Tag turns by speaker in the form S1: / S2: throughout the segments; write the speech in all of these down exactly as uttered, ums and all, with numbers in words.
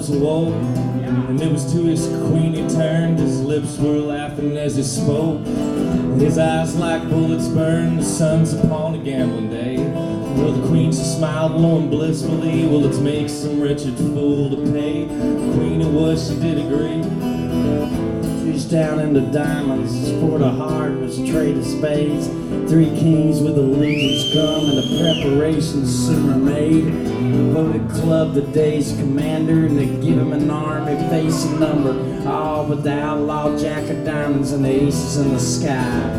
S1: clubs awoke, and it was to his queen he turned. His lips were laughing as he spoke, his eyes like bullets burned. The sun's upon a gambling day. Well, the queen, she smiled low and blissfully. Well, let's make some wretched fool to pay. The queen, it was, she did agree.
S2: She's down into diamonds, sport of heart was trade of spades. Three kings with allegiance come, and the preparations soon are made. Voted club the day's commander, and they give him an army facing number, all with the outlaw jack of diamonds and the aces in the sky.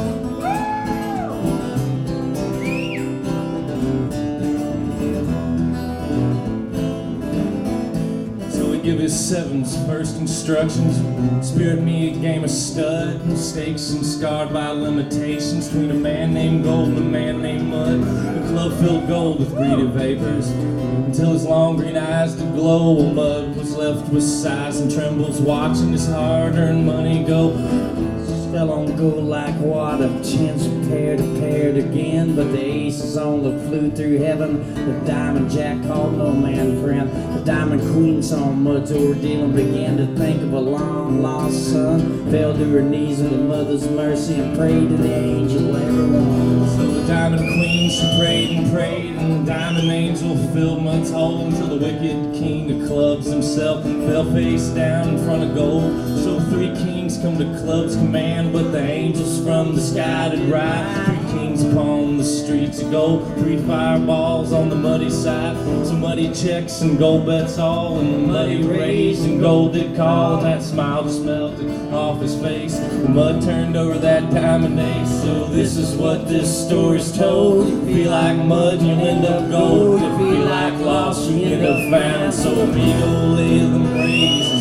S1: Give his sevens first instructions. Spirit me a game of stud. Mistakes and scarred by limitations between a man named Gold and a man named Mud. The club filled Gold with greedy vapors until his long green eyes did glow. Well, Mud was left with sighs and trembles, watching his hard-earned money go.
S2: Fell on gold like water, chins were paired and paired again, but the aces only flew through heaven. The diamond jack called no man friend. The diamond queen saw Mud's ordeal and began to think of a long lost son. Fell to her knees in the mother's mercy and prayed to the angel everyone.
S1: So the diamond queen, she prayed and prayed, and the diamond angel filled Mud's hole until the wicked king of clubs himself fell face down in front of Gold. So three kings come to club's command, but the angels from the sky did ride. Three kings upon the streets of gold, three fireballs on the muddy side. Some muddy checks and gold bets all, and the muddy raised and Gold did call. And that smile just melted off his face. The mud turned over that diamond ace. So this is what this story's told. If you feel like mud, you end up gold. If you feel like lost, you end up found. So amigo, live and praise.